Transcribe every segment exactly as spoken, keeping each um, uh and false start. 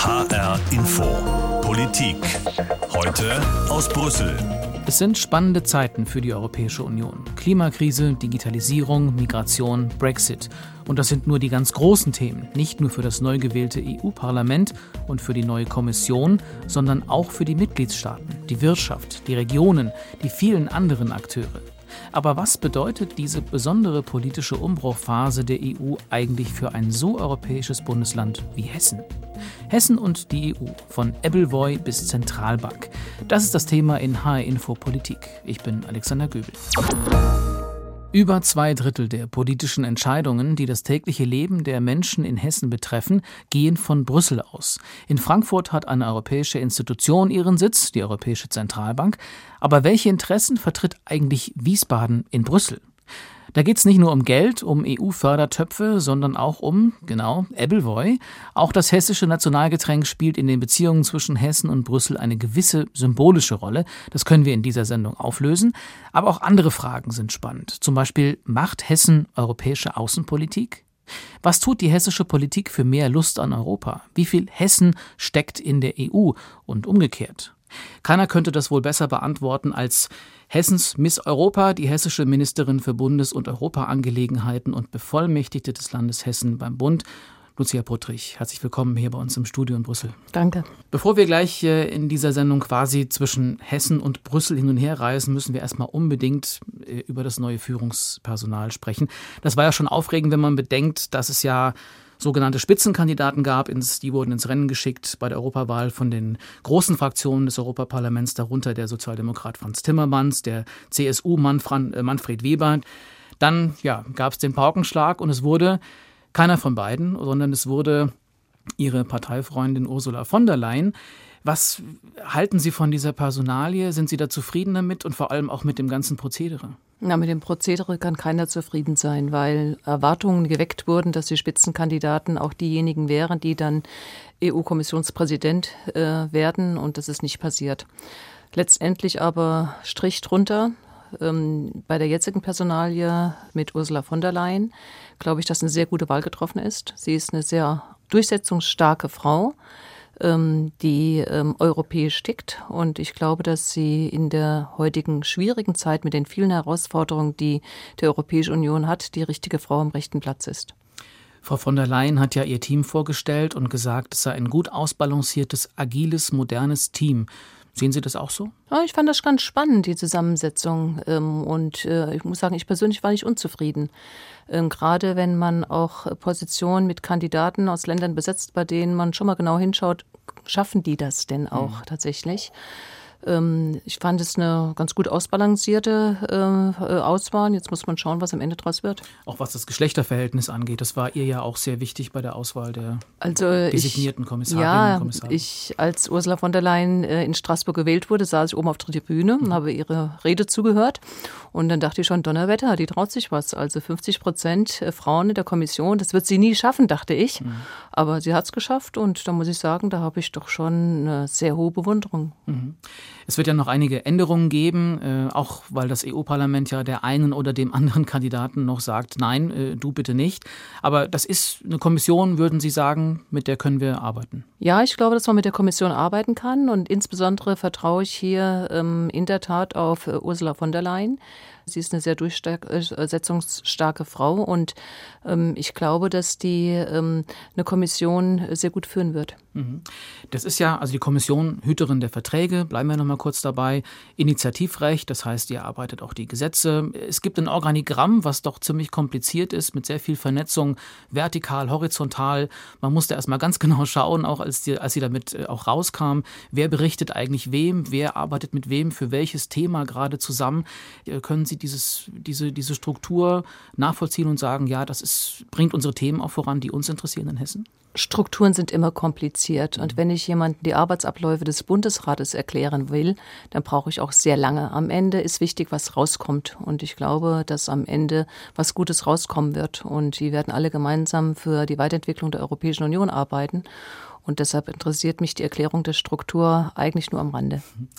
H R Info. Politik. Heute aus Brüssel. Es sind spannende Zeiten für die Europäische Union. Klimakrise, Digitalisierung, Migration, Brexit. Und das sind nur die ganz großen Themen. Nicht nur für das neu gewählte E U-Parlament und für die neue Kommission, sondern auch für die Mitgliedstaaten, die Wirtschaft, die Regionen, die vielen anderen Akteure. Aber was bedeutet diese besondere politische Umbruchphase der E U eigentlich für ein so europäisches Bundesland wie Hessen? Hessen und die E U, von Ebbelwoi bis Zentralbank. Das ist das Thema in H R Info Politik. Ich bin Alexander Göbel. Über zwei Drittel der politischen Entscheidungen, die das tägliche Leben der Menschen in Hessen betreffen, gehen von Brüssel aus. In Frankfurt hat eine europäische Institution ihren Sitz, die Europäische Zentralbank. Aber welche Interessen vertritt eigentlich Wiesbaden in Brüssel? Da geht es nicht nur um Geld, um E U-Fördertöpfe, sondern auch um, genau, Ebbelwoi. Auch das hessische Nationalgetränk spielt in den Beziehungen zwischen Hessen und Brüssel eine gewisse symbolische Rolle. Das können wir in dieser Sendung auflösen. Aber auch andere Fragen sind spannend. Zum Beispiel, macht Hessen europäische Außenpolitik? Was tut die hessische Politik für mehr Lust an Europa? Wie viel Hessen steckt in der E U und umgekehrt? Keiner könnte das wohl besser beantworten als Hessens Miss Europa, die hessische Ministerin für Bundes- und Europaangelegenheiten und Bevollmächtigte des Landes Hessen beim Bund. Lucia Puttrich, herzlich willkommen hier bei uns im Studio in Brüssel. Danke. Bevor wir gleich in dieser Sendung quasi zwischen Hessen und Brüssel hin und her reisen, müssen wir erstmal unbedingt über das neue Führungspersonal sprechen. Das war ja schon aufregend, wenn man bedenkt, dass es ja sogenannte Spitzenkandidaten gab, ins, die wurden ins Rennen geschickt bei der Europawahl von den großen Fraktionen des Europaparlaments, darunter der Sozialdemokrat Frans Timmermans, der C S U-Mann Fran, äh, Manfred Weber. Dann ja, gab es den Paukenschlag und es wurde keiner von beiden, sondern es wurde ihre Parteifreundin Ursula von der Leyen. Was halten Sie von dieser Personalie? Sind Sie da zufrieden damit und vor allem auch mit dem ganzen Prozedere? Na, mit dem Prozedere kann keiner zufrieden sein, weil Erwartungen geweckt wurden, dass die Spitzenkandidaten auch diejenigen wären, die dann E U-Kommissionspräsident äh, werden, und das ist nicht passiert. Letztendlich aber Strich drunter. Ähm, bei der jetzigen Personalie mit Ursula von der Leyen glaube ich, dass eine sehr gute Wahl getroffen ist. Sie ist eine sehr durchsetzungsstarke Frau, die ähm, europäisch tickt. Und ich glaube, dass sie in der heutigen schwierigen Zeit mit den vielen Herausforderungen, die die Europäische Union hat, die richtige Frau am rechten Platz ist. Frau von der Leyen hat ja ihr Team vorgestellt und gesagt, es sei ein gut ausbalanciertes, agiles, modernes Team. Sehen Sie das auch so? Ja, ich fand das ganz spannend, die Zusammensetzung. Und ich muss sagen, ich persönlich war nicht unzufrieden. Gerade wenn man auch Positionen mit Kandidaten aus Ländern besetzt, bei denen man schon mal genau hinschaut, schaffen die das denn auch mhm. tatsächlich? Ich fand es eine ganz gut ausbalancierte äh, Auswahl. Jetzt muss man schauen, was am Ende draus wird. Auch was das Geschlechterverhältnis angeht, das war ihr ja auch sehr wichtig bei der Auswahl der also designierten ich, Kommissarinnen ja, und Kommissare. Ich, als Ursula von der Leyen äh, in Straßburg gewählt wurde, saß ich oben auf der Tribüne und mhm. habe ihre Rede zugehört. Und dann dachte ich schon, Donnerwetter, die traut sich was. Also fünfzig Prozent Frauen in der Kommission, das wird sie nie schaffen, dachte ich. Mhm. Aber sie hat es geschafft und da muss ich sagen, da habe ich doch schon eine sehr hohe Bewunderung. Mhm. Es wird ja noch einige Änderungen geben, äh, auch weil das E U-Parlament ja der einen oder dem anderen Kandidaten noch sagt, nein, äh, du bitte nicht. Aber das ist eine Kommission, würden Sie sagen, mit der können wir arbeiten? Ja, ich glaube, dass man mit der Kommission arbeiten kann und insbesondere vertraue ich hier ähm, in der Tat auf äh, Ursula von der Leyen. Sie ist eine sehr durchsetzungsstarke Frau und ähm, ich glaube, dass die ähm, eine Kommission sehr gut führen wird. Das ist ja, also die Kommission Hüterin der Verträge, bleiben wir noch mal kurz dabei, Initiativrecht, das heißt, ihr arbeitet auch die Gesetze. Es gibt ein Organigramm, was doch ziemlich kompliziert ist, mit sehr viel Vernetzung, vertikal, horizontal. Man musste erst mal ganz genau schauen, auch als, die, als sie damit auch rauskam, wer berichtet eigentlich wem, wer arbeitet mit wem, für welches Thema gerade zusammen. Können Sie dieses, diese, diese Struktur nachvollziehen und sagen, ja, das ist, bringt unsere Themen auch voran, die uns interessieren in Hessen? Strukturen sind immer kompliziert und wenn ich jemandem die Arbeitsabläufe des Bundesrates erklären will, dann brauche ich auch sehr lange. Am Ende ist wichtig, was rauskommt und ich glaube, dass am Ende was Gutes rauskommen wird und die werden alle gemeinsam für die Weiterentwicklung der Europäischen Union arbeiten und deshalb interessiert mich die Erklärung der Struktur eigentlich nur am Rande.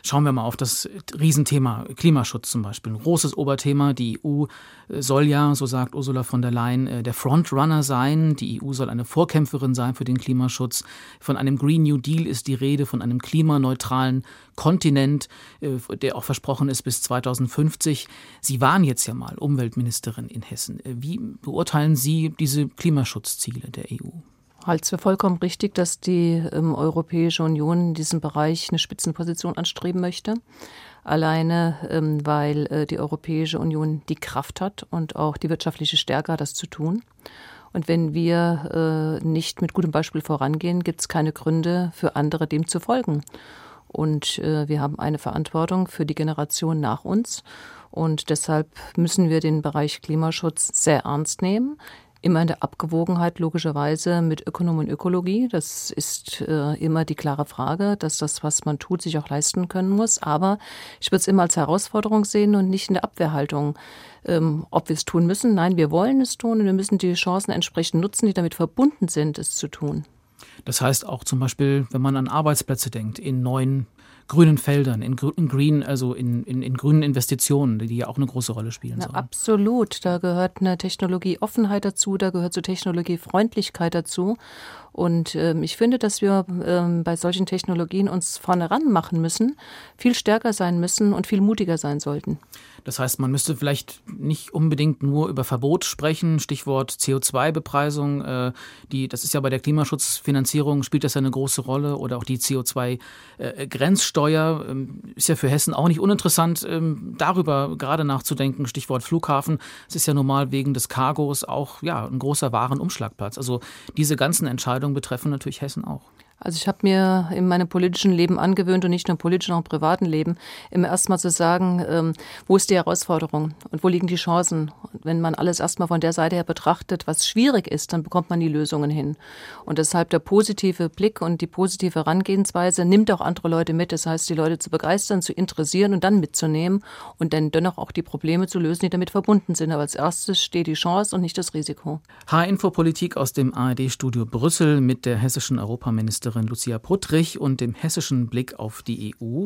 Schauen wir mal auf das Riesenthema Klimaschutz zum Beispiel. Ein großes Oberthema. Die E U soll ja, so sagt Ursula von der Leyen, der Frontrunner sein. Die E U soll eine Vorkämpferin sein für den Klimaschutz. Von einem Green New Deal ist die Rede, von einem klimaneutralen Kontinent, der auch versprochen ist bis zweitausendfünfzig. Sie waren jetzt ja mal Umweltministerin in Hessen. Wie beurteilen Sie diese Klimaschutzziele der E U? Ich halte es für vollkommen richtig, dass die ähm, Europäische Union in diesem Bereich eine Spitzenposition anstreben möchte. Alleine, ähm, weil äh, die Europäische Union die Kraft hat und auch die wirtschaftliche Stärke hat, das zu tun. Und wenn wir äh, nicht mit gutem Beispiel vorangehen, gibt es keine Gründe für andere, dem zu folgen. Und äh, wir haben eine Verantwortung für die Generation nach uns. Und deshalb müssen wir den Bereich Klimaschutz sehr ernst nehmen. Immer in der Abgewogenheit logischerweise mit Ökonomie und Ökologie. Das ist äh, immer die klare Frage, dass das, was man tut, sich auch leisten können muss. Aber ich würde es immer als Herausforderung sehen und nicht in der Abwehrhaltung. Ähm, ob wir es tun müssen? Nein, wir wollen es tun und wir müssen die Chancen entsprechend nutzen, die damit verbunden sind, es zu tun. Das heißt auch zum Beispiel, wenn man an Arbeitsplätze denkt, in neuen grünen Feldern, in, in Green, also in, in, in grünen Investitionen, die ja auch eine große Rolle spielen sollen. Na, absolut. Da gehört eine Technologieoffenheit dazu, da gehört so Technologiefreundlichkeit dazu. Und ähm, ich finde, dass wir ähm, bei solchen Technologien uns vorne ran machen müssen, viel stärker sein müssen und viel mutiger sein sollten. Das heißt, man müsste vielleicht nicht unbedingt nur über Verbot sprechen, Stichwort C O zwei Bepreisung. Äh, die, das ist ja bei der Klimaschutzfinanzierung, spielt das ja eine große Rolle. Oder auch die C O zwei Grenzsteuer ähm, ist ja für Hessen auch nicht uninteressant, ähm, darüber gerade nachzudenken. Stichwort Flughafen. Es ist ja normal wegen des Cargos auch ja, ein großer Warenumschlagplatz. Also diese ganzen Entscheidungen betreffen natürlich Hessen auch. Also ich habe mir in meinem politischen Leben angewöhnt und nicht nur im politischen, auch im privaten Leben, immer erstmal zu sagen, ähm, wo ist die Herausforderung und wo liegen die Chancen? Und wenn man alles erstmal von der Seite her betrachtet, was schwierig ist, dann bekommt man die Lösungen hin. Und deshalb der positive Blick und die positive Herangehensweise nimmt auch andere Leute mit. Das heißt, die Leute zu begeistern, zu interessieren und dann mitzunehmen und dann dennoch auch die Probleme zu lösen, die damit verbunden sind. Aber als erstes steht die Chance und nicht das Risiko. H-Info Politik aus dem A R D-Studio Brüssel mit der hessischen Europaministerin Lucia Puttrich und dem hessischen Blick auf die E U.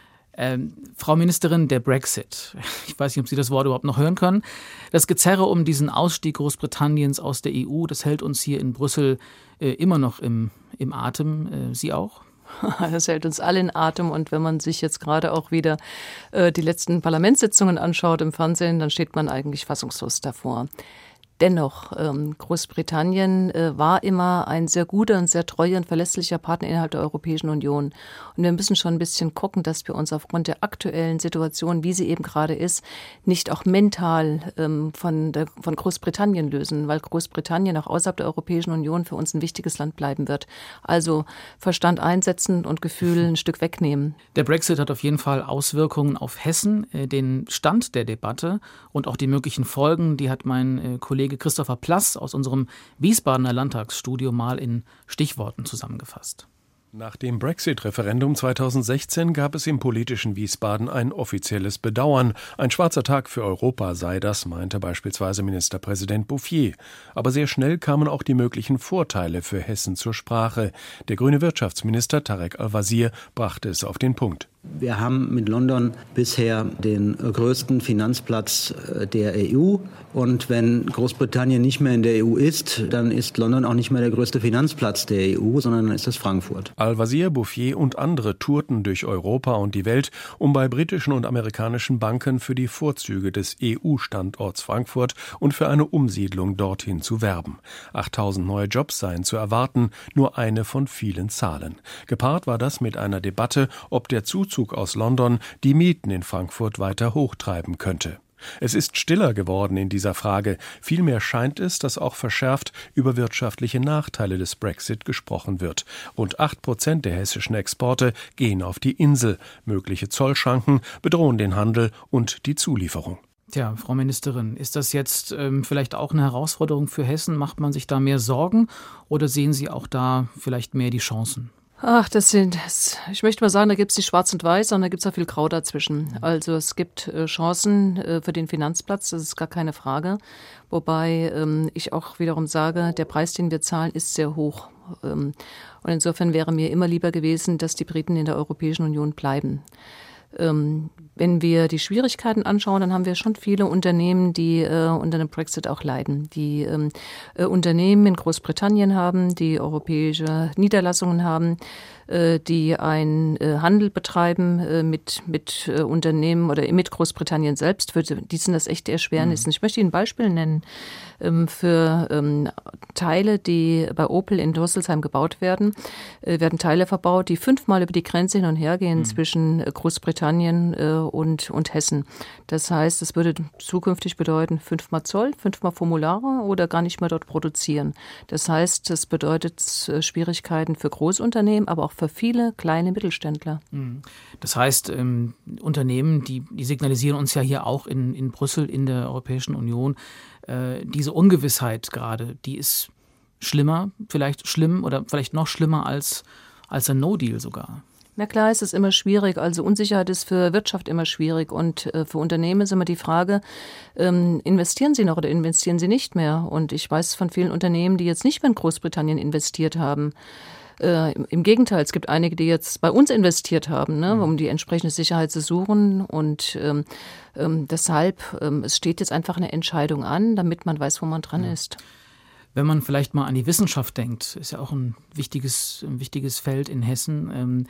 Ähm, Frau Ministerin, der Brexit. Ich weiß nicht, ob Sie das Wort überhaupt noch hören können. Das Gezerre um diesen Ausstieg Großbritanniens aus der E U, das hält uns hier in Brüssel äh, immer noch im, im Atem. Äh, Sie auch? Das hält uns alle in Atem. Und wenn man sich jetzt gerade auch wieder äh, die letzten Parlamentssitzungen anschaut im Fernsehen, dann steht man eigentlich fassungslos davor. Dennoch, ähm, Großbritannien äh, war immer ein sehr guter und sehr treuer und verlässlicher Partner innerhalb der Europäischen Union. Und wir müssen schon ein bisschen gucken, dass wir uns aufgrund der aktuellen Situation, wie sie eben gerade ist, nicht auch mental ähm, von, der, von Großbritannien lösen, weil Großbritannien auch außerhalb der Europäischen Union für uns ein wichtiges Land bleiben wird. Also Verstand einsetzen und Gefühl ein Stück wegnehmen. Der Brexit hat auf jeden Fall Auswirkungen auf Hessen, äh, den Stand der Debatte und auch die möglichen Folgen, die hat mein äh, Kollege Christopher Plass aus unserem Wiesbadener Landtagsstudio mal in Stichworten zusammengefasst. Nach dem Brexit-Referendum zweitausendsechzehn gab es im politischen Wiesbaden ein offizielles Bedauern. Ein schwarzer Tag für Europa sei das, meinte beispielsweise Ministerpräsident Bouffier. Aber sehr schnell kamen auch die möglichen Vorteile für Hessen zur Sprache. Der grüne Wirtschaftsminister Tarek Al-Wazir brachte es auf den Punkt. Wir haben mit London bisher den größten Finanzplatz der E U. Und wenn Großbritannien nicht mehr in der E U ist, dann ist London auch nicht mehr der größte Finanzplatz der E U, sondern dann ist es Frankfurt. Al-Wazir, Bouffier und andere tourten durch Europa und die Welt, um bei britischen und amerikanischen Banken für die Vorzüge des E U-Standorts Frankfurt und für eine Umsiedlung dorthin zu werben. achttausend neue Jobs seien zu erwarten, nur eine von vielen Zahlen. Gepaart war das mit einer Debatte, ob der Zuzug aus London die Mieten in Frankfurt weiter hochtreiben könnte. Es ist stiller geworden in dieser Frage. Vielmehr scheint es, dass auch verschärft über wirtschaftliche Nachteile des Brexit gesprochen wird. Rund acht Prozent der hessischen Exporte gehen auf die Insel. Mögliche Zollschranken bedrohen den Handel und die Zulieferung. Tja, Frau Ministerin, ist das jetzt ähm, vielleicht auch eine Herausforderung für Hessen? Macht man sich da mehr Sorgen oder sehen Sie auch da vielleicht mehr die Chancen? Ach, das sind, ich möchte mal sagen, da gibt es nicht schwarz und weiß, sondern da gibt es auch viel Grau dazwischen. Also es gibt äh, Chancen äh, für den Finanzplatz, das ist gar keine Frage. Wobei ähm, ich auch wiederum sage, der Preis, den wir zahlen, ist sehr hoch. Und insofern wäre mir immer lieber gewesen, dass die Briten in der Europäischen Union bleiben. Ähm, wenn wir die Schwierigkeiten anschauen, dann haben wir schon viele Unternehmen, die äh, unter dem Brexit auch leiden. Die ähm, äh, Unternehmen in Großbritannien haben, die europäische Niederlassungen haben, äh, die einen äh, Handel betreiben äh, mit, mit äh, Unternehmen oder mit Großbritannien selbst. Für die sind das echt Erschwernissen. Mhm. Ich möchte Ihnen ein Beispiel nennen. Ähm, für ähm, Teile, die bei Opel in Rüsselsheim gebaut werden, äh, werden Teile verbaut, die fünfmal über die Grenze hin und her gehen mhm. zwischen äh, Großbritannien äh, und, und Hessen. Das heißt, es würde zukünftig bedeuten, fünfmal Zoll, fünfmal Formulare oder gar nicht mehr dort produzieren. Das heißt, das bedeutet äh, Schwierigkeiten für Großunternehmen, aber auch für viele kleine Mittelständler. Mhm. Das heißt, ähm, Unternehmen, die, die signalisieren uns ja hier auch in, in Brüssel, in der Europäischen Union, äh, diese Ungewissheit gerade, die ist schlimmer, vielleicht schlimm oder vielleicht noch schlimmer als, als ein No-Deal sogar. Na klar, es ist immer schwierig. Also Unsicherheit ist für Wirtschaft immer schwierig. Und äh, für Unternehmen ist immer die Frage, ähm, investieren sie noch oder investieren sie nicht mehr? Und ich weiß von vielen Unternehmen, die jetzt nicht mehr in Großbritannien investiert haben. Äh, Im Gegenteil, es gibt einige, die jetzt bei uns investiert haben, ne, um die entsprechende Sicherheit zu suchen. Und ähm, ähm, deshalb, ähm, es steht jetzt einfach eine Entscheidung an, damit man weiß, wo man dran ja. ist. Wenn man vielleicht mal an die Wissenschaft denkt, ist ja auch ein wichtiges, ein wichtiges Feld in Hessen.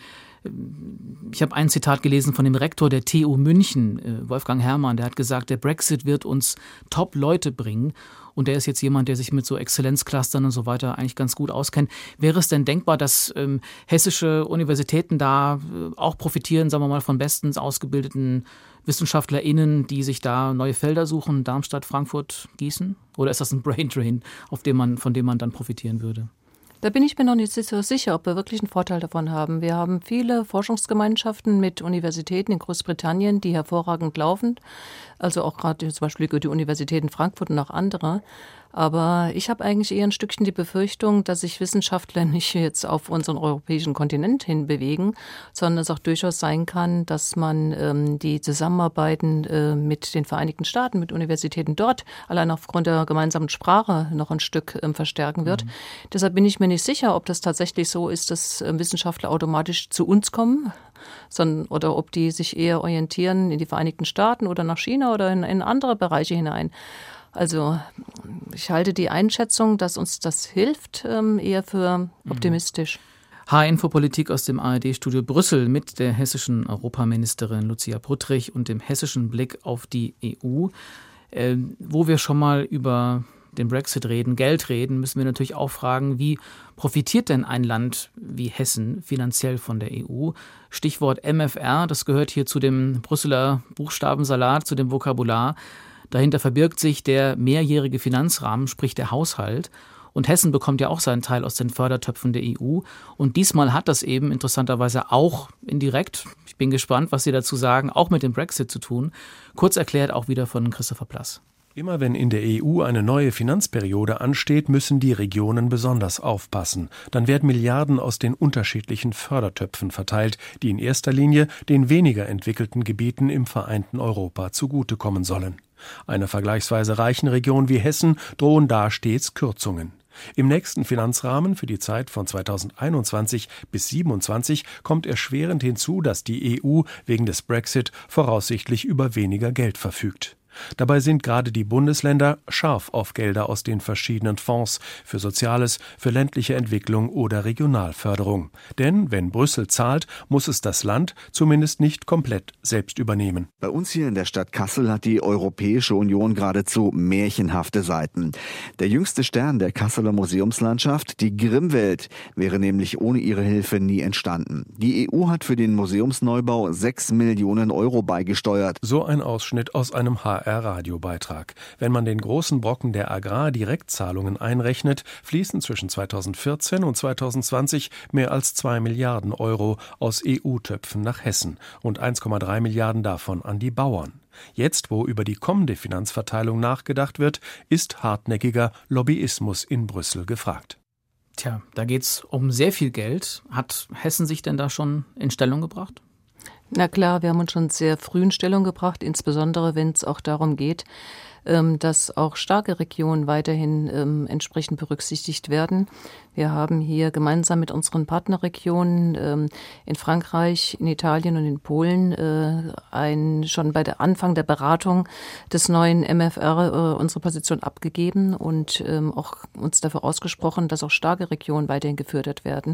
Ich habe ein Zitat gelesen von dem Rektor der T U München, Wolfgang Herrmann, der hat gesagt, der Brexit wird uns Top-Leute bringen. Und der ist jetzt jemand, der sich mit so Exzellenzclustern und so weiter eigentlich ganz gut auskennt. Wäre es denn denkbar, dass ähm, hessische Universitäten da äh, auch profitieren, sagen wir mal, von bestens ausgebildeten WissenschaftlerInnen, die sich da neue Felder suchen, Darmstadt, Frankfurt, Gießen? Oder ist das ein Braindrain, auf dem man, von dem man dann profitieren würde? Da bin ich mir noch nicht so sicher, ob wir wirklich einen Vorteil davon haben. Wir haben viele Forschungsgemeinschaften mit Universitäten in Großbritannien, die hervorragend laufen. Also auch gerade zum Beispiel die Universität in Frankfurt und auch andere. Aber ich habe eigentlich eher ein Stückchen die Befürchtung, dass sich Wissenschaftler nicht jetzt auf unseren europäischen Kontinent hin bewegen, sondern es auch durchaus sein kann, dass man ähm, die Zusammenarbeiten äh, mit den Vereinigten Staaten, mit Universitäten dort, allein aufgrund der gemeinsamen Sprache noch ein Stück ähm, verstärken wird. Mhm. Deshalb bin ich mir nicht sicher, ob das tatsächlich so ist, dass äh, Wissenschaftler automatisch zu uns kommen, sondern oder ob die sich eher orientieren in die Vereinigten Staaten oder nach China oder in, in andere Bereiche hinein. Also ich halte die Einschätzung, dass uns das hilft, eher für optimistisch. H-Info-Politik aus dem A R D-Studio Brüssel mit der hessischen Europaministerin Lucia Pruttrich und dem hessischen Blick auf die E U. Äh, wo wir schon mal über den Brexit reden, Geld reden, müssen wir natürlich auch fragen, wie profitiert denn ein Land wie Hessen finanziell von der E U? Stichwort M F R, das gehört hier zu dem Brüsseler Buchstabensalat, zu dem Vokabular. Dahinter verbirgt sich der mehrjährige Finanzrahmen, sprich der Haushalt. Und Hessen bekommt ja auch seinen Teil aus den Fördertöpfen der E U. Und diesmal hat das eben interessanterweise auch indirekt, ich bin gespannt, was Sie dazu sagen, auch mit dem Brexit zu tun. Kurz erklärt auch wieder von Christopher Plass. Immer wenn in der E U eine neue Finanzperiode ansteht, müssen die Regionen besonders aufpassen. Dann werden Milliarden aus den unterschiedlichen Fördertöpfen verteilt, die in erster Linie den weniger entwickelten Gebieten im vereinten Europa zugutekommen sollen. Einer vergleichsweise reichen Region wie Hessen drohen da stets Kürzungen. Im nächsten Finanzrahmen für die Zeit von zweitausendeinundzwanzig bis siebenundzwanzig kommt erschwerend hinzu, dass die E U wegen des Brexit voraussichtlich über weniger Geld verfügt. Dabei sind gerade die Bundesländer scharf auf Gelder aus den verschiedenen Fonds für Soziales, für ländliche Entwicklung oder Regionalförderung. Denn wenn Brüssel zahlt, muss es das Land zumindest nicht komplett selbst übernehmen. Bei uns hier in der Stadt Kassel hat die Europäische Union geradezu märchenhafte Seiten. Der jüngste Stern der Kasseler Museumslandschaft, die Grimmwelt, wäre nämlich ohne ihre Hilfe nie entstanden. Die E U hat für den Museumsneubau sechs Millionen Euro beigesteuert. So ein Ausschnitt aus einem H R-Radiobeitrag. Wenn man den großen Brocken der Agrardirektzahlungen einrechnet, fließen zwischen zweitausendvierzehn und zweitausendzwanzig mehr als zwei Milliarden Euro aus E U-Töpfen nach Hessen und eins Komma drei Milliarden davon an die Bauern. Jetzt, wo über die kommende Finanzverteilung nachgedacht wird, ist hartnäckiger Lobbyismus in Brüssel gefragt. Tja, da geht's um sehr viel Geld. Hat Hessen sich denn da schon in Stellung gebracht? Na klar, wir haben uns schon sehr früh in Stellung gebracht, insbesondere wenn es auch darum geht, dass auch starke Regionen weiterhin entsprechend berücksichtigt werden. Wir haben hier gemeinsam mit unseren Partnerregionen in Frankreich, in Italien und in Polen ein, schon bei der Anfang der Beratung des neuen M F R unsere Position abgegeben und auch uns dafür ausgesprochen, dass auch starke Regionen weiterhin gefördert werden.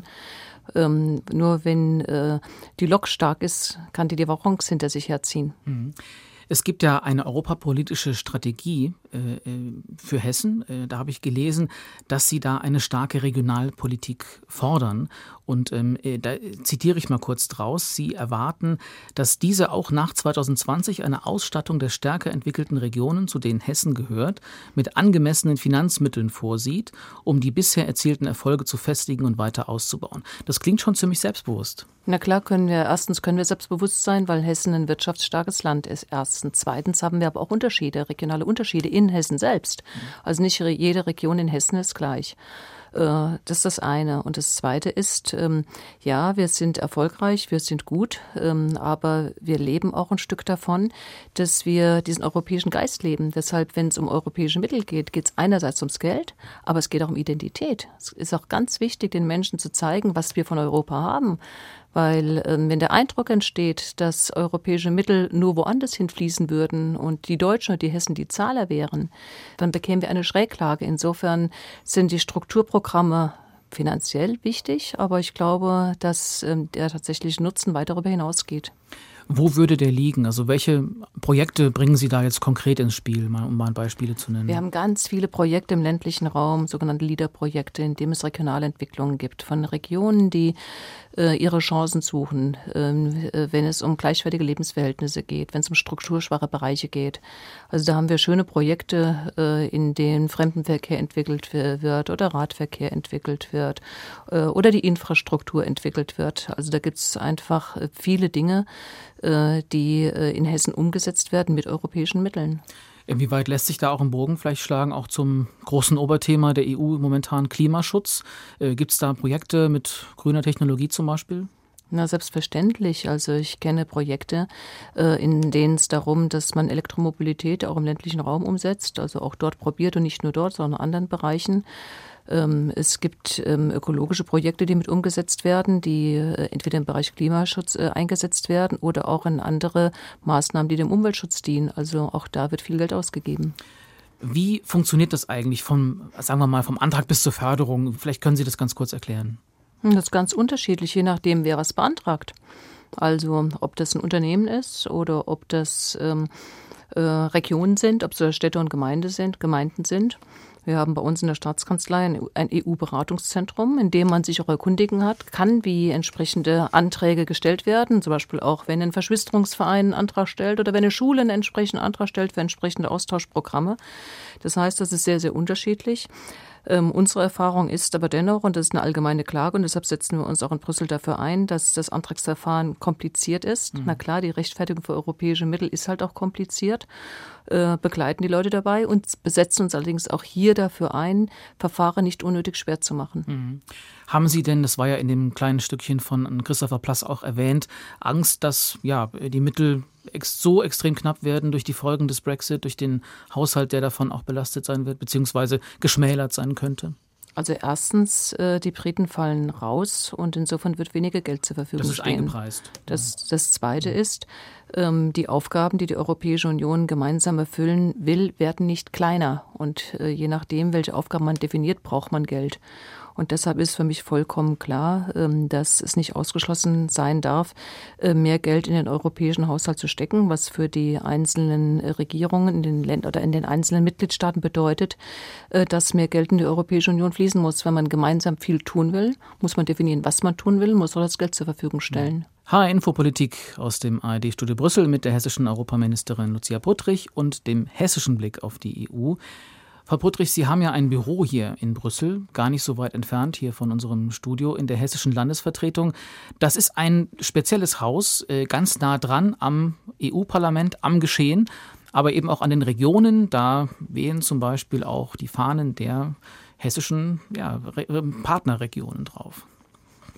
Ähm, nur wenn äh, die Lok stark ist, kann die die Waggons hinter sich herziehen. Mhm. Es gibt ja eine europapolitische Strategie äh, für Hessen. Äh, da habe ich gelesen, dass Sie da eine starke Regionalpolitik fordern. Und ähm, da zitiere ich mal kurz draus. Sie erwarten, dass diese auch nach zwanzig zwanzig eine Ausstattung der stärker entwickelten Regionen, zu denen Hessen gehört, mit angemessenen Finanzmitteln vorsieht, um die bisher erzielten Erfolge zu festigen und weiter auszubauen. Das klingt schon ziemlich selbstbewusst. Na klar können wir, erstens können wir selbstbewusst sein, weil Hessen ein wirtschaftsstarkes Land ist. Erstens. Zweitens haben wir aber auch Unterschiede, regionale Unterschiede in Hessen selbst. Also nicht jede Region in Hessen ist gleich. Das ist das eine. Und das Zweite ist, ja, wir sind erfolgreich, wir sind gut, aber wir leben auch ein Stück davon, dass wir diesen europäischen Geist leben. Deshalb, wenn es um europäische Mittel geht, geht es einerseits ums Geld, aber es geht auch um Identität. Es ist auch ganz wichtig, den Menschen zu zeigen, was wir von Europa haben. Weil ähm, wenn der Eindruck entsteht, dass europäische Mittel nur woanders hinfließen würden und die Deutschen und die Hessen die Zahler wären, dann bekämen wir eine Schräglage. Insofern sind die Strukturprogramme finanziell wichtig, aber ich glaube, dass ähm, der tatsächliche Nutzen weit darüber hinausgeht. Wo würde der liegen? Also welche Projekte bringen Sie da jetzt konkret ins Spiel, mal, um mal Beispiele zu nennen? Wir haben ganz viele Projekte im ländlichen Raum, sogenannte LEADER-Projekte, in denen es Regionalentwicklungen gibt, von Regionen, die äh, ihre Chancen suchen, äh, wenn es um gleichwertige Lebensverhältnisse geht, wenn es um strukturschwache Bereiche geht. Also da haben wir schöne Projekte, äh, in denen Fremdenverkehr entwickelt wird oder Radverkehr entwickelt wird äh, oder die Infrastruktur entwickelt wird. Also da gibt es einfach viele Dinge, die in Hessen umgesetzt werden mit europäischen Mitteln. Inwieweit lässt sich da auch ein Bogen vielleicht schlagen, auch zum großen Oberthema der E U momentan Klimaschutz? Gibt es da Projekte mit grüner Technologie zum Beispiel? Na, selbstverständlich. Also ich kenne Projekte, in denen es darum, dass man Elektromobilität auch im ländlichen Raum umsetzt, also auch dort probiert und nicht nur dort, sondern in anderen Bereichen. Es gibt ökologische Projekte, die mit umgesetzt werden, die entweder im Bereich Klimaschutz eingesetzt werden oder auch in andere Maßnahmen, die dem Umweltschutz dienen. Also auch da wird viel Geld ausgegeben. Wie funktioniert das eigentlich vom, sagen wir mal, vom Antrag bis zur Förderung? Vielleicht können Sie das ganz kurz erklären. Das ist ganz unterschiedlich, je nachdem, wer was beantragt. Also ob das ein Unternehmen ist oder ob das ähm, äh, Regionen sind, ob es Städte und Gemeinde sind, Gemeinden sind. Wir haben bei uns in der Staatskanzlei ein E U-Beratungszentrum, in dem man sich auch erkundigen hat, kann, wie entsprechende Anträge gestellt werden. Zum Beispiel auch, wenn ein Verschwisterungsverein einen Antrag stellt oder wenn eine Schule einen entsprechenden Antrag stellt für entsprechende Austauschprogramme. Das heißt, das ist sehr, sehr unterschiedlich. Ähm, unsere Erfahrung ist aber dennoch, und das ist eine allgemeine Klage, und deshalb setzen wir uns auch in Brüssel dafür ein, dass das Antragsverfahren kompliziert ist. Mhm. Na klar, die Rechtfertigung für europäische Mittel ist halt auch kompliziert, äh, begleiten die Leute dabei und besetzen uns allerdings auch hier dafür ein, Verfahren nicht unnötig schwer zu machen. Mhm. Haben Sie denn, das war ja in dem kleinen Stückchen von Christopher Plass auch erwähnt, Angst, dass ja die Mittel ex- so extrem knapp werden durch die Folgen des Brexit, durch den Haushalt, der davon auch belastet sein wird, beziehungsweise geschmälert sein könnte? Also erstens, äh, die Briten fallen raus und insofern wird weniger Geld zur Verfügung stehen. Das ist eingepreist. Das, das Zweite ist, ähm, die Aufgaben, die die Europäische Union gemeinsam erfüllen will, werden nicht kleiner. Und äh, je nachdem, welche Aufgaben man definiert, braucht man Geld. Und deshalb ist für mich vollkommen klar, dass es nicht ausgeschlossen sein darf, mehr Geld in den europäischen Haushalt zu stecken, was für die einzelnen Regierungen in den Ländern oder in den einzelnen Mitgliedstaaten bedeutet, dass mehr Geld in die Europäische Union fließen muss. Wenn man gemeinsam viel tun will, muss man definieren, was man tun will, muss auch das Geld zur Verfügung stellen. H R Infopolitik aus dem A R D-Studio Brüssel mit der hessischen Europaministerin Lucia Puttrich und dem hessischen Blick auf die E U. Frau Puttrich, Sie haben ja ein Büro hier in Brüssel, gar nicht so weit entfernt hier von unserem Studio in der hessischen Landesvertretung. Das ist ein spezielles Haus, ganz nah dran am E U-Parlament, am Geschehen, aber eben auch an den Regionen. Da wehen zum Beispiel auch die Fahnen der hessischen ja, Partnerregionen drauf.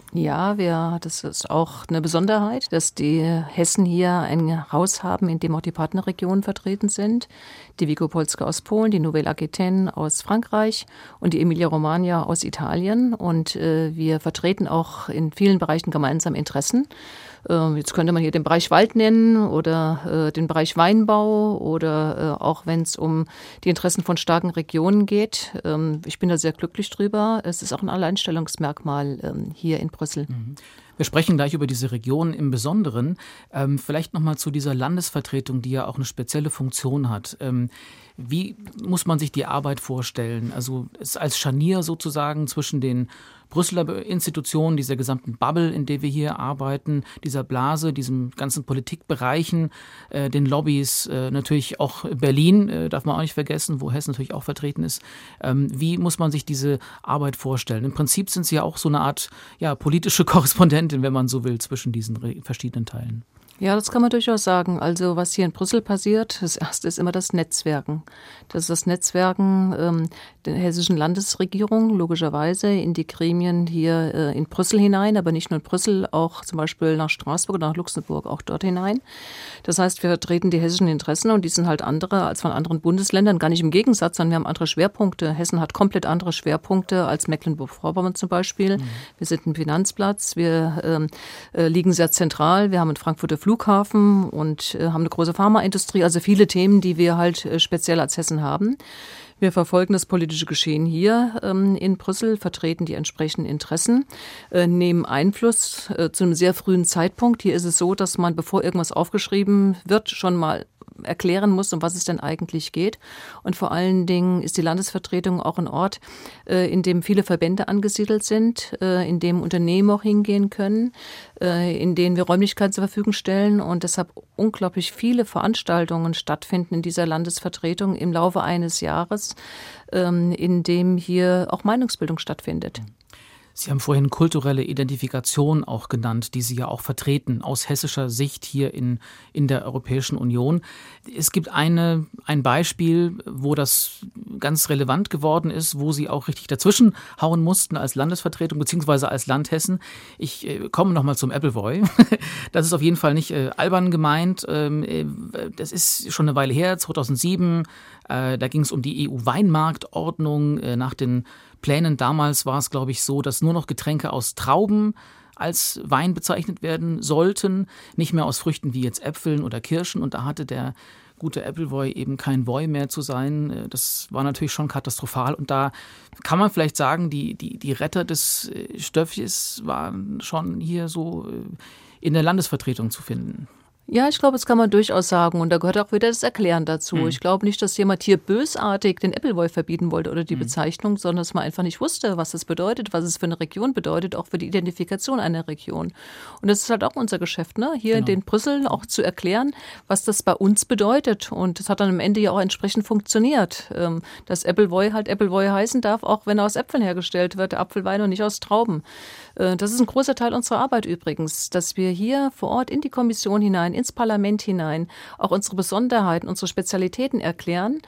Ja, wir, das ist auch eine Besonderheit, dass die Hessen hier ein Haus haben, in dem auch die Partnerregionen vertreten sind. Die Wielkopolska aus Polen, die Nouvelle Aquitaine aus Frankreich und die Emilia-Romagna aus Italien. Und äh, wir vertreten auch in vielen Bereichen gemeinsam Interessen. Äh, jetzt könnte man hier den Bereich Wald nennen oder äh, den Bereich Weinbau oder äh, auch wenn es um die Interessen von starken Regionen geht. Ähm, ich bin da sehr glücklich drüber. Es ist auch ein Alleinstellungsmerkmal ähm, hier in Brüssel. Mhm. Wir sprechen gleich über diese Region im Besonderen. Ähm, vielleicht noch mal zu dieser Landesvertretung, die ja auch eine spezielle Funktion hat. Ähm, wie muss man sich die Arbeit vorstellen? Also es als Scharnier sozusagen zwischen den Brüsseler Institutionen, dieser gesamten Bubble, in der wir hier arbeiten, dieser Blase, diesen ganzen Politikbereichen, äh, den Lobbys, äh, natürlich auch Berlin, äh, darf man auch nicht vergessen, wo Hessen natürlich auch vertreten ist. Ähm, wie muss man sich diese Arbeit vorstellen? Im Prinzip sind sie ja auch so eine Art ja, politische Korrespondentin, wenn man so will, zwischen diesen re- verschiedenen Teilen. Ja, das kann man durchaus sagen. Also was hier in Brüssel passiert, das erste ist immer das Netzwerken. Das ist das Netzwerken ähm, der hessischen Landesregierung, logischerweise in die Gremien hier äh, in Brüssel hinein, aber nicht nur in Brüssel, auch zum Beispiel nach Straßburg oder nach Luxemburg, auch dort hinein. Das heißt, wir vertreten die hessischen Interessen und die sind halt andere als von anderen Bundesländern, gar nicht im Gegensatz, sondern wir haben andere Schwerpunkte. Hessen hat komplett andere Schwerpunkte als Mecklenburg-Vorpommern zum Beispiel. Mhm. Wir sind ein Finanzplatz, wir ähm, äh, liegen sehr zentral, wir haben in Frankfurter Flughafen und äh, haben eine große Pharmaindustrie, also viele Themen, die wir halt äh, speziell als Hessen haben. Wir verfolgen das politische Geschehen hier ähm, in Brüssel, vertreten die entsprechenden Interessen, äh, nehmen Einfluss äh, zu einem sehr frühen Zeitpunkt. Hier ist es so, dass man, bevor irgendwas aufgeschrieben wird, schon mal erklären muss, um was es denn eigentlich geht. Und vor allen Dingen ist die Landesvertretung auch ein Ort, äh, in dem viele Verbände angesiedelt sind, äh, in dem Unternehmen auch hingehen können, äh, in denen wir Räumlichkeiten zur Verfügung stellen und deshalb unglaublich viele Veranstaltungen stattfinden in dieser Landesvertretung im Laufe eines Jahres, ähm, in dem hier auch Meinungsbildung stattfindet. Sie haben vorhin kulturelle Identifikation auch genannt, die Sie ja auch vertreten aus hessischer Sicht hier in, in der Europäischen Union. Es gibt eine, ein Beispiel, wo das ganz relevant geworden ist, wo Sie auch richtig dazwischen hauen mussten als Landesvertretung beziehungsweise als Land Hessen. Ich äh, komme nochmal zum Appleboy. Das ist auf jeden Fall nicht äh, albern gemeint. Ähm, äh, das ist schon eine Weile her, zweitausendsieben. Äh, da ging es um die E U-Weinmarktordnung äh, nach den Plänen damals war es, glaube ich, so, dass nur noch Getränke aus Trauben als Wein bezeichnet werden sollten, nicht mehr aus Früchten wie jetzt Äpfeln oder Kirschen. Und da hatte der gute Appleboy eben kein Boy mehr zu sein. Das war natürlich schon katastrophal. Und da kann man vielleicht sagen, die, die, die Retter des Stöffjes waren schon hier so in der Landesvertretung zu finden. Ja, ich glaube, das kann man durchaus sagen. Und da gehört auch wieder das Erklären dazu. Mhm. Ich glaube nicht, dass jemand hier bösartig den Appleboy verbieten wollte oder die mhm. Bezeichnung, sondern dass man einfach nicht wusste, was das bedeutet, was es für eine Region bedeutet, auch für die Identifikation einer Region. Und das ist halt auch unser Geschäft, ne? Hier genau. in den Brüssel auch zu erklären, was das bei uns bedeutet. Und das hat dann am Ende ja auch entsprechend funktioniert. Dass Appleboy halt Appleboy heißen darf, auch wenn er aus Äpfeln hergestellt wird, Apfelwein und nicht aus Trauben. Das ist ein großer Teil unserer Arbeit übrigens, dass wir hier vor Ort in die Kommission hinein, ins Parlament hinein auch unsere Besonderheiten, unsere Spezialitäten erklären,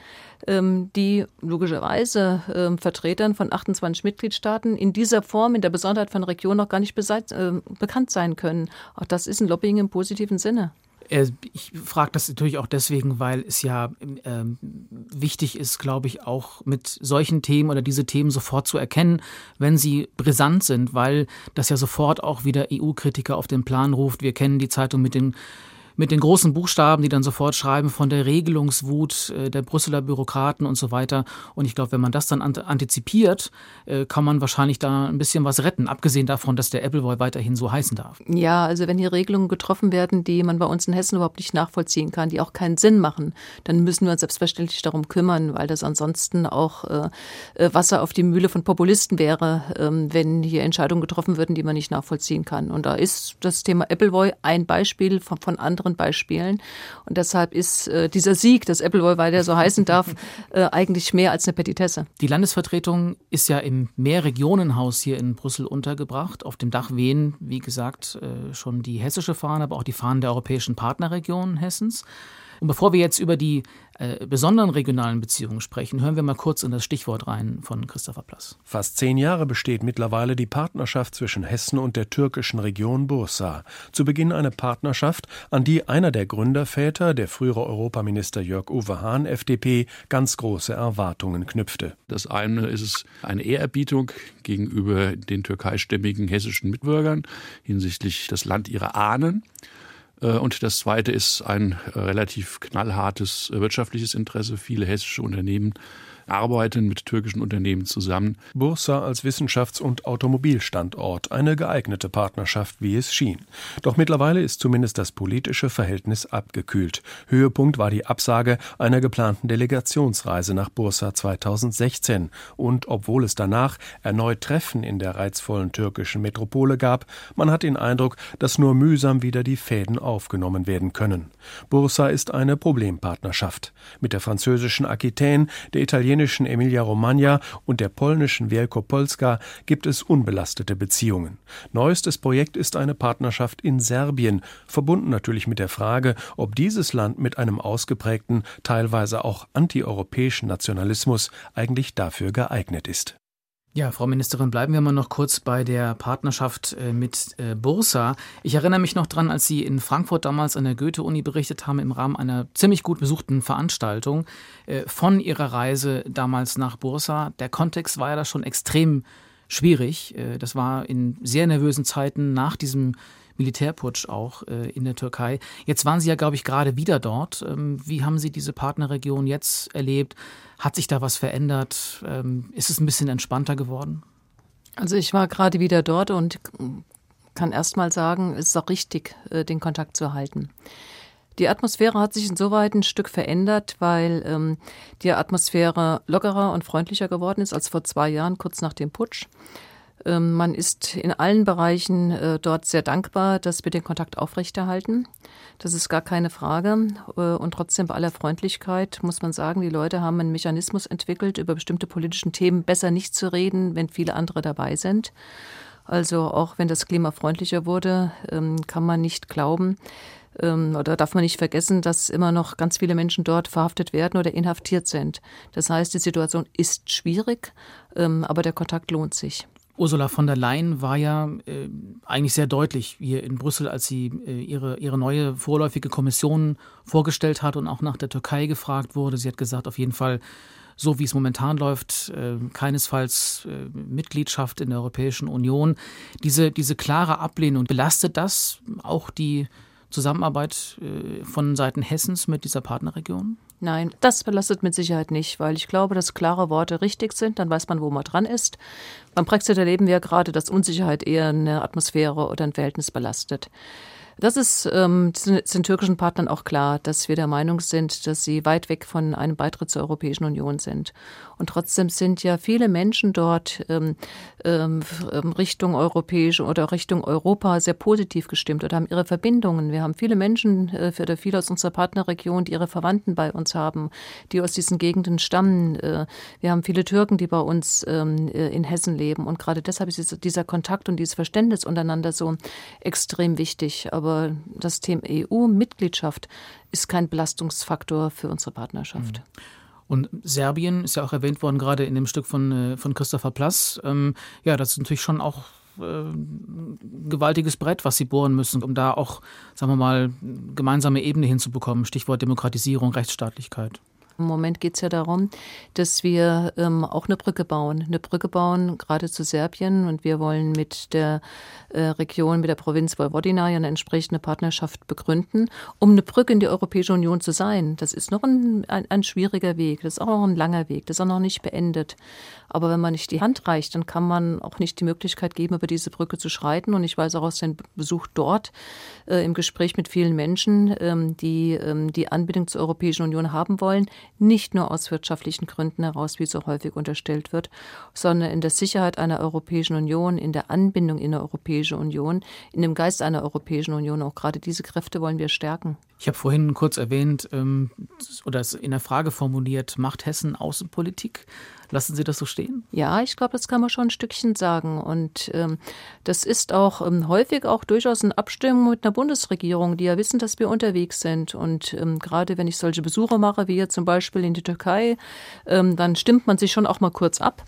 die logischerweise Vertretern von achtundzwanzig Mitgliedstaaten in dieser Form, in der Besonderheit von Regionen noch gar nicht beseit, äh, bekannt sein können. Auch das ist ein Lobbying im positiven Sinne. Ich frage das natürlich auch deswegen, weil es ja ähm, wichtig ist, glaube ich, auch mit solchen Themen oder diese Themen sofort zu erkennen, wenn sie brisant sind, weil das ja sofort auch wieder E U-Kritiker auf den Plan ruft. Wir kennen die Zeitung mit den mit den großen Buchstaben, die dann sofort schreiben von der Regelungswut äh, der Brüsseler Bürokraten und so weiter. Und ich glaube, wenn man das dann antizipiert, äh, kann man wahrscheinlich da ein bisschen was retten, abgesehen davon, dass der Appleboy weiterhin so heißen darf. Ja, also wenn hier Regelungen getroffen werden, die man bei uns in Hessen überhaupt nicht nachvollziehen kann, die auch keinen Sinn machen, dann müssen wir uns selbstverständlich darum kümmern, weil das ansonsten auch äh, Wasser auf die Mühle von Populisten wäre, äh, wenn hier Entscheidungen getroffen würden, die man nicht nachvollziehen kann. Und da ist das Thema Appleboy ein Beispiel von, von anderen Beispielen. Und deshalb ist äh, dieser Sieg, dass Appleboy weiter so heißen darf, äh, eigentlich mehr als eine Petitesse. Die Landesvertretung ist ja im Mehrregionenhaus hier in Brüssel untergebracht. Auf dem Dach wehen, wie gesagt, äh, schon die hessische Fahne, aber auch die Fahnen der europäischen Partnerregionen Hessens. Und bevor wir jetzt über die äh, besonderen regionalen Beziehungen sprechen, hören wir mal kurz in das Stichwort rein von Christopher Plass. Fast zehn Jahre besteht mittlerweile die Partnerschaft zwischen Hessen und der türkischen Region Bursa. Zu Beginn eine Partnerschaft, an die einer der Gründerväter, der frühere Europaminister Jörg-Uwe Hahn, F D P, ganz große Erwartungen knüpfte. Das eine ist es eine Ehrerbietung gegenüber den türkeistämmigen hessischen Mitbürgern hinsichtlich das Land ihrer Ahnen. Und das zweite ist ein relativ knallhartes wirtschaftliches Interesse. Viele hessische Unternehmen arbeiten mit türkischen Unternehmen zusammen. Bursa als Wissenschafts- und Automobilstandort, eine geeignete Partnerschaft, wie es schien. Doch mittlerweile ist zumindest das politische Verhältnis abgekühlt. Höhepunkt war die Absage einer geplanten Delegationsreise nach Bursa zweitausendsechzehn. Und obwohl es danach erneut Treffen in der reizvollen türkischen Metropole gab, man hat den Eindruck, dass nur mühsam wieder die Fäden aufgenommen werden können. Bursa ist eine Problempartnerschaft. Mit der französischen Aquitaine, der italienischen Emilia-Romagna und der polnischen Wielkopolska gibt es unbelastete Beziehungen. Neuestes Projekt ist eine Partnerschaft in Serbien, verbunden natürlich mit der Frage, ob dieses Land mit einem ausgeprägten, teilweise auch antieuropäischen Nationalismus eigentlich dafür geeignet ist. Ja, Frau Ministerin, bleiben wir mal noch kurz bei der Partnerschaft mit Bursa. Ich erinnere mich noch dran, als Sie in Frankfurt damals an der Goethe-Uni berichtet haben, im Rahmen einer ziemlich gut besuchten Veranstaltung von Ihrer Reise damals nach Bursa. Der Kontext war ja da schon extrem schwierig. Das war in sehr nervösen Zeiten nach diesem Militärputsch auch in der Türkei. Jetzt waren Sie ja, glaube ich, gerade wieder dort. Wie haben Sie diese Partnerregion jetzt erlebt? Hat sich da was verändert? Ist es ein bisschen entspannter geworden? Also ich war gerade wieder dort und kann erst mal sagen, es ist auch richtig, den Kontakt zu halten. Die Atmosphäre hat sich insoweit ein Stück verändert, weil ähm, die Atmosphäre lockerer und freundlicher geworden ist als vor zwei Jahren, kurz nach dem Putsch. Ähm, man ist in allen Bereichen äh, dort sehr dankbar, dass wir den Kontakt aufrechterhalten. Das ist gar keine Frage. Äh, und trotzdem bei aller Freundlichkeit muss man sagen, die Leute haben einen Mechanismus entwickelt, über bestimmte politische Themen besser nicht zu reden, wenn viele andere dabei sind. Also auch wenn das Klima freundlicher wurde, ähm, kann man nicht glauben, oder darf man nicht vergessen, dass immer noch ganz viele Menschen dort verhaftet werden oder inhaftiert sind. Das heißt, die Situation ist schwierig, aber der Kontakt lohnt sich. Ursula von der Leyen war ja äh, eigentlich sehr deutlich hier in Brüssel, als sie äh, ihre, ihre neue vorläufige Kommission vorgestellt hat und auch nach der Türkei gefragt wurde. Sie hat gesagt, auf jeden Fall, so wie es momentan läuft, äh, keinesfalls äh, Mitgliedschaft in der Europäischen Union. Diese, diese klare Ablehnung, belastet das auch die Zusammenarbeit äh, von Seiten Hessens mit dieser Partnerregion? Nein, das belastet mit Sicherheit nicht, weil ich glaube, dass klare Worte richtig sind, dann weiß man, wo man dran ist. Beim Brexit erleben wir ja gerade, dass Unsicherheit eher eine Atmosphäre oder ein Verhältnis belastet. Das ist ähm, den türkischen Partnern auch klar, dass wir der Meinung sind, dass sie weit weg von einem Beitritt zur Europäischen Union sind. Und trotzdem sind ja viele Menschen dort ähm, ähm, Richtung europäische oder Richtung Europa sehr positiv gestimmt oder haben ihre Verbindungen. Wir haben viele Menschen äh, oder viele aus unserer Partnerregion, die ihre Verwandten bei uns haben, die aus diesen Gegenden stammen. Äh, wir haben viele Türken, die bei uns ähm, in Hessen leben. Und gerade deshalb ist dieser Kontakt und dieses Verständnis untereinander so extrem wichtig. Aber das Thema E U-Mitgliedschaft ist kein Belastungsfaktor für unsere Partnerschaft. Und Serbien ist ja auch erwähnt worden, gerade in dem Stück von, von Christopher Plass. Ähm, ja, das ist natürlich schon auch äh, ein gewaltiges Brett, was sie bohren müssen, um da auch, sagen wir mal, gemeinsame Ebene hinzubekommen. Stichwort Demokratisierung, Rechtsstaatlichkeit. Im Moment geht es ja darum, dass wir ähm, auch eine Brücke bauen. Eine Brücke bauen, gerade zu Serbien. Und wir wollen mit der äh, Region, mit der Provinz Vojvodina eine entsprechende Partnerschaft begründen, um eine Brücke in die Europäische Union zu sein. Das ist noch ein, ein, ein schwieriger Weg. Das ist auch noch ein langer Weg. Das ist auch noch nicht beendet. Aber wenn man nicht die Hand reicht, dann kann man auch nicht die Möglichkeit geben, über diese Brücke zu schreiten. Und ich weiß auch aus dem Besuch dort, äh, im Gespräch mit vielen Menschen, ähm, die ähm, die Anbindung zur Europäischen Union haben wollen, nicht nur aus wirtschaftlichen Gründen heraus, wie so häufig unterstellt wird, sondern in der Sicherheit einer Europäischen Union, in der Anbindung in eine Europäische Union, in dem Geist einer Europäischen Union. Auch gerade diese Kräfte wollen wir stärken. Ich habe vorhin kurz erwähnt ähm, oder es in der Frage formuliert, macht Hessen Außenpolitik? Lassen Sie das so stehen? Ja, ich glaube, das kann man schon ein Stückchen sagen. Und ähm, das ist auch ähm, häufig auch durchaus in Abstimmung mit einer Bundesregierung, die ja wissen, dass wir unterwegs sind. Und ähm, gerade wenn ich solche Besuche mache, wie jetzt zum Beispiel in die Türkei, ähm, dann stimmt man sich schon auch mal kurz ab.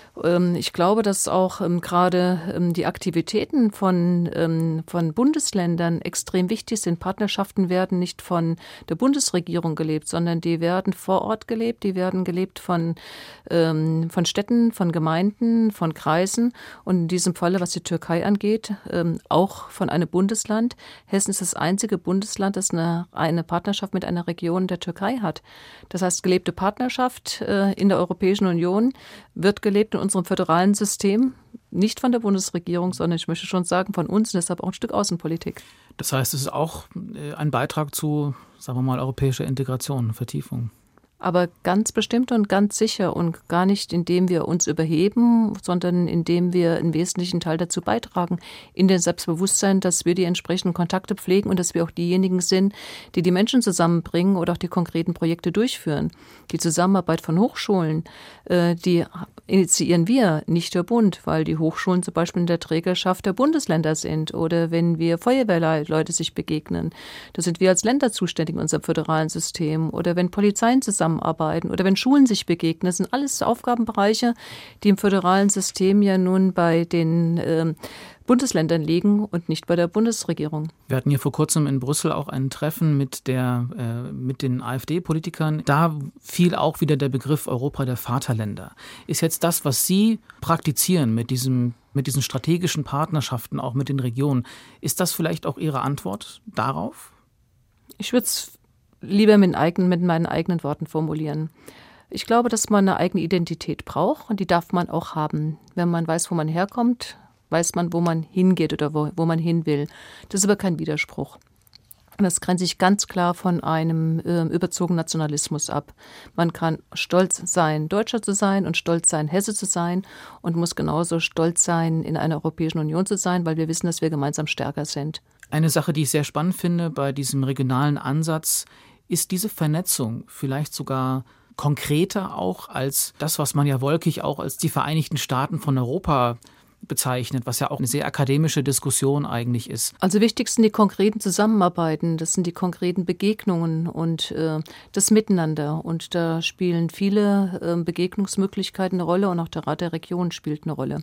Ich glaube, dass auch ähm, gerade ähm, die Aktivitäten von, ähm, von Bundesländern extrem wichtig sind. Partnerschaften werden nicht von der Bundesregierung gelebt, sondern die werden vor Ort gelebt. Die werden gelebt von, ähm, von Städten, von Gemeinden, von Kreisen und in diesem Falle, was die Türkei angeht, ähm, auch von einem Bundesland. Hessen ist das einzige Bundesland, das eine, eine Partnerschaft mit einer Region der Türkei hat. Das heißt, gelebte Partnerschaft äh, in der Europäischen Union wird gelebt in unserem föderalen System, nicht von der Bundesregierung, sondern ich möchte schon sagen von uns und deshalb auch ein Stück Außenpolitik. Das heißt, es ist auch ein Beitrag zu, sagen wir mal, europäischer Integration, Vertiefung. Aber ganz bestimmt und ganz sicher und gar nicht, indem wir uns überheben, sondern indem wir einen wesentlichen Teil dazu beitragen, in dem Selbstbewusstsein, dass wir die entsprechenden Kontakte pflegen und dass wir auch diejenigen sind, die die Menschen zusammenbringen oder auch die konkreten Projekte durchführen. Die Zusammenarbeit von Hochschulen, die initiieren wir, nicht der Bund, weil die Hochschulen zum Beispiel in der Trägerschaft der Bundesländer sind oder wenn wir Feuerwehrleute sich begegnen, da sind wir als Länder zuständig in unserem föderalen System oder wenn Polizeien zusammenarbeiten oder wenn Schulen sich begegnen. Das sind alles Aufgabenbereiche, die im föderalen System ja nun bei den äh, Bundesländern liegen und nicht bei der Bundesregierung. Wir hatten hier vor kurzem in Brüssel auch ein Treffen mit, der, äh, mit den AfD-Politikern. Da fiel auch wieder der Begriff Europa der Vaterländer. Ist jetzt das, was Sie praktizieren mit diesem, mit diesen strategischen Partnerschaften, auch mit den Regionen, ist das vielleicht auch Ihre Antwort darauf? Ich würde es lieber mit, eigenen, mit meinen eigenen Worten formulieren. Ich glaube, dass man eine eigene Identität braucht und die darf man auch haben. Wenn man weiß, wo man herkommt, weiß man, wo man hingeht oder wo, wo man hin will. Das ist aber kein Widerspruch. Das grenzt sich ganz klar von einem äh, überzogenen Nationalismus ab. Man kann stolz sein, Deutscher zu sein und stolz sein, Hesse zu sein und muss genauso stolz sein, in einer Europäischen Union zu sein, weil wir wissen, dass wir gemeinsam stärker sind. Eine Sache, die ich sehr spannend finde bei diesem regionalen Ansatz, ist diese Vernetzung vielleicht sogar konkreter auch als das, was man ja wolkig auch als die Vereinigten Staaten von Europa bezeichnet, was ja auch eine sehr akademische Diskussion eigentlich ist. Also wichtig sind die konkreten Zusammenarbeiten, das sind die konkreten Begegnungen und äh, das Miteinander. Und da spielen viele äh, Begegnungsmöglichkeiten eine Rolle und auch der Rat der Region spielt eine Rolle.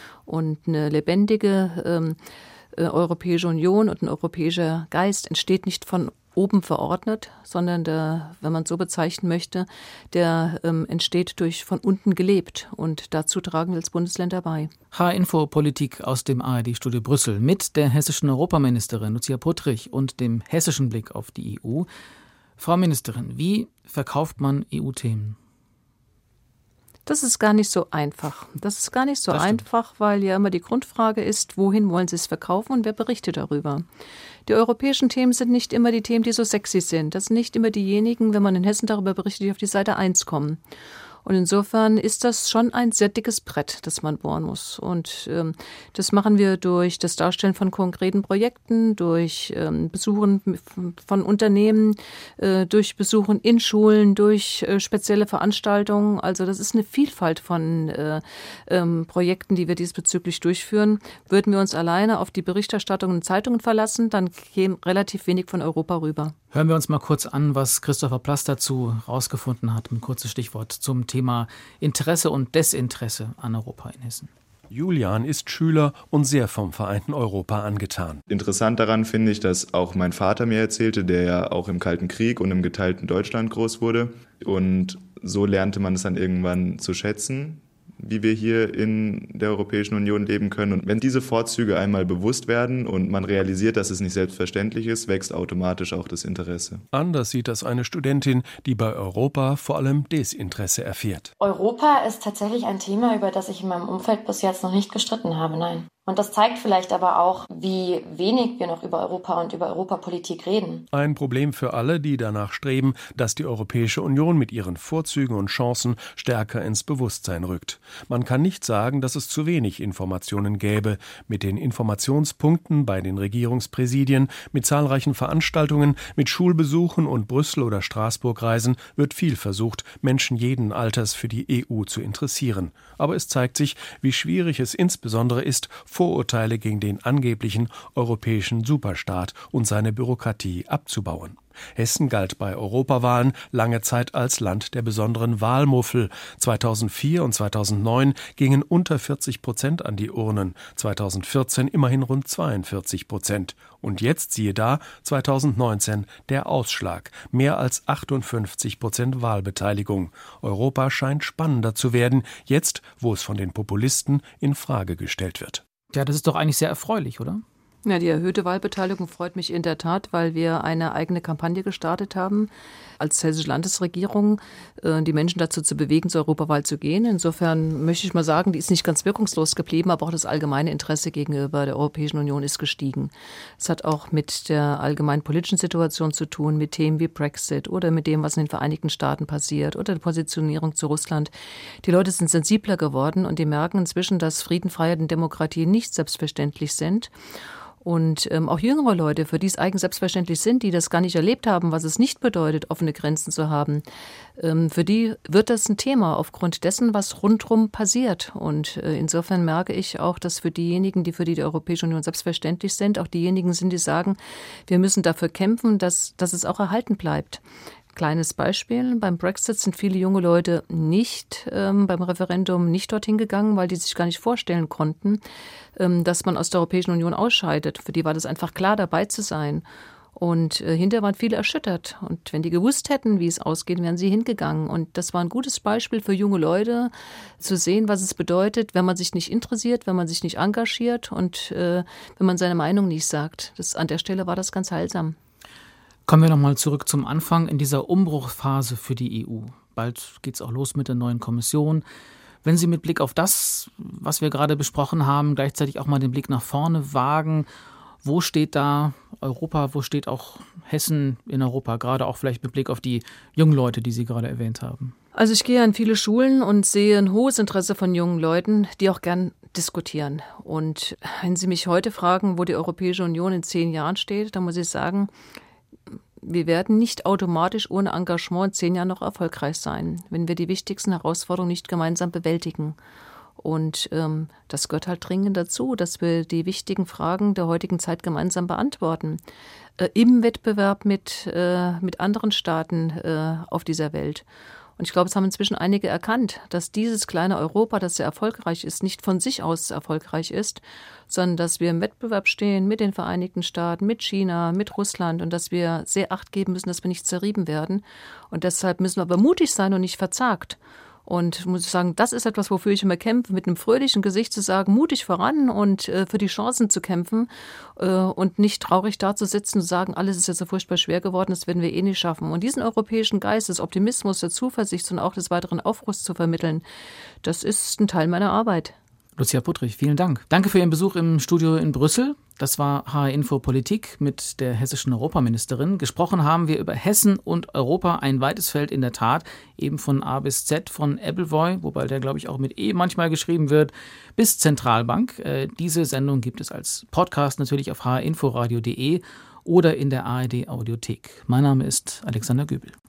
Und eine lebendige äh, Europäische Union und ein europäischer Geist entsteht nicht von oben verordnet, sondern der, wenn man es so bezeichnen möchte, der ähm, entsteht durch von unten gelebt. Und dazu tragen wir als Bundesländer bei. H-Info Politik aus dem A R D-Studio Brüssel mit der hessischen Europaministerin Lucia Puttrich und dem hessischen Blick auf die E U. Frau Ministerin, wie verkauft man E U-Themen? Das ist gar nicht so einfach. Das ist gar nicht so einfach, weil ja immer die Grundfrage ist, wohin wollen Sie es verkaufen und wer berichtet darüber? Die europäischen Themen sind nicht immer die Themen, die so sexy sind. Das sind nicht immer diejenigen, wenn man in Hessen darüber berichtet, die auf die Seite eins kommen. Und insofern ist das schon ein sehr dickes Brett, das man bohren muss. Und ähm, das machen wir durch das Darstellen von konkreten Projekten, durch ähm, Besuchen von Unternehmen, äh, durch Besuchen in Schulen, durch äh, spezielle Veranstaltungen. Also das ist eine Vielfalt von äh, ähm, Projekten, die wir diesbezüglich durchführen. Würden wir uns alleine auf die Berichterstattung in Zeitungen verlassen, dann käme relativ wenig von Europa rüber. Hören wir uns mal kurz an, was Christopher Plass dazu rausgefunden hat. Ein kurzes Stichwort zum Thema Interesse und Desinteresse an Europa in Hessen. Julian ist Schüler und sehr vom vereinten Europa angetan. Interessant daran finde ich, dass auch mein Vater mir erzählte, der ja auch im Kalten Krieg und im geteilten Deutschland groß wurde. Und so lernte man es dann irgendwann zu schätzen, wie wir hier in der Europäischen Union leben können. Und wenn diese Vorzüge einmal bewusst werden und man realisiert, dass es nicht selbstverständlich ist, wächst automatisch auch das Interesse. Anders sieht das eine Studentin, die bei Europa vor allem Desinteresse erfährt. Europa ist tatsächlich ein Thema, über das ich in meinem Umfeld bis jetzt noch nicht gestritten habe, nein. Und das zeigt vielleicht aber auch, wie wenig wir noch über Europa und über Europapolitik reden. Ein Problem für alle, die danach streben, dass die Europäische Union mit ihren Vorzügen und Chancen stärker ins Bewusstsein rückt. Man kann nicht sagen, dass es zu wenig Informationen gäbe. Mit den Informationspunkten bei den Regierungspräsidien, mit zahlreichen Veranstaltungen, mit Schulbesuchen und Brüssel- oder Straßburg-Reisen wird viel versucht, Menschen jeden Alters für die E U zu interessieren. Aber es zeigt sich, wie schwierig es insbesondere ist, Vorurteile gegen den angeblichen europäischen Superstaat und seine Bürokratie abzubauen. Hessen galt bei Europawahlen lange Zeit als Land der besonderen Wahlmuffel. zweitausendvier und zweitausendneun gingen unter vierzig Prozent an die Urnen, zweitausendvierzehn immerhin rund zweiundvierzig Prozent. Und jetzt, siehe da, zweitausendneunzehn der Ausschlag, mehr als achtundfünfzig Prozent Wahlbeteiligung. Europa scheint spannender zu werden, jetzt, wo es von den Populisten in Frage gestellt wird. Ja, das ist doch eigentlich sehr erfreulich, oder? Ja, die erhöhte Wahlbeteiligung freut mich in der Tat, weil wir eine eigene Kampagne gestartet haben, als hessische Landesregierung, die Menschen dazu zu bewegen, zur Europawahl zu gehen. Insofern möchte ich mal sagen, die ist nicht ganz wirkungslos geblieben, aber auch das allgemeine Interesse gegenüber der Europäischen Union ist gestiegen. Es hat auch mit der allgemeinen politischen Situation zu tun, mit Themen wie Brexit oder mit dem, was in den Vereinigten Staaten passiert oder der Positionierung zu Russland. Die Leute sind sensibler geworden und die merken inzwischen, dass Frieden, Freiheit und Demokratie nicht selbstverständlich sind. Und ähm, auch jüngere Leute, für die es eigen selbstverständlich sind, die das gar nicht erlebt haben, was es nicht bedeutet, offene Grenzen zu haben, ähm, für die wird das ein Thema aufgrund dessen, was rundherum passiert. Und äh, insofern merke ich auch, dass für diejenigen, die für die, die Europäische Union selbstverständlich sind, auch diejenigen sind, die sagen, wir müssen dafür kämpfen, dass, dass es auch erhalten bleibt. Kleines Beispiel, beim Brexit sind viele junge Leute nicht ähm, beim Referendum nicht dorthin gegangen, weil die sich gar nicht vorstellen konnten, ähm, dass man aus der Europäischen Union ausscheidet. Für die war das einfach klar, dabei zu sein. Und äh, hinterher waren viele erschüttert. Und wenn die gewusst hätten, wie es ausgeht, wären sie hingegangen. Und das war ein gutes Beispiel für junge Leute, zu sehen, was es bedeutet, wenn man sich nicht interessiert, wenn man sich nicht engagiert und äh, wenn man seine Meinung nicht sagt. Das, an der Stelle war das ganz heilsam. Kommen wir nochmal zurück zum Anfang in dieser Umbruchphase für die E U. Bald geht es auch los mit der neuen Kommission. Wenn Sie mit Blick auf das, was wir gerade besprochen haben, gleichzeitig auch mal den Blick nach vorne wagen, wo steht da Europa, wo steht auch Hessen in Europa, gerade auch vielleicht mit Blick auf die jungen Leute, die Sie gerade erwähnt haben? Also ich gehe an viele Schulen und sehe ein hohes Interesse von jungen Leuten, die auch gern diskutieren. Und wenn Sie mich heute fragen, wo die Europäische Union in zehn Jahren steht, dann muss ich sagen, wir werden nicht automatisch ohne Engagement in zehn Jahren noch erfolgreich sein, wenn wir die wichtigsten Herausforderungen nicht gemeinsam bewältigen. Und ähm, das gehört halt dringend dazu, dass wir die wichtigen Fragen der heutigen Zeit gemeinsam beantworten. Äh, im Wettbewerb mit, äh, mit anderen Staaten äh, auf dieser Welt. Und ich glaube, es haben inzwischen einige erkannt, dass dieses kleine Europa, das sehr erfolgreich ist, nicht von sich aus erfolgreich ist, sondern dass wir im Wettbewerb stehen mit den Vereinigten Staaten, mit China, mit Russland und dass wir sehr Acht geben müssen, dass wir nicht zerrieben werden. Und deshalb müssen wir aber mutig sein und nicht verzagt. Und ich muss sagen, das ist etwas, wofür ich immer kämpfe, mit einem fröhlichen Gesicht zu sagen, mutig voran und äh, für die Chancen zu kämpfen äh, und nicht traurig dazusitzen und zu sagen, alles ist ja so furchtbar schwer geworden, das werden wir eh nicht schaffen. Und diesen europäischen Geist des Optimismus, der Zuversicht und auch des weiteren Aufbruchs zu vermitteln, das ist ein Teil meiner Arbeit. Lucia Puttrich, vielen Dank. Danke für Ihren Besuch im Studio in Brüssel. Das war H R Info Politik mit der hessischen Europaministerin. Gesprochen haben wir über Hessen und Europa, ein weites Feld in der Tat, eben von A bis Z, von Ebbelwoi, wobei der, glaube ich, auch mit E manchmal geschrieben wird, bis Zentralbank. Äh, diese Sendung gibt es als Podcast natürlich auf h r inforadio punkt d e oder in der A R D Audiothek. Mein Name ist Alexander Göbel.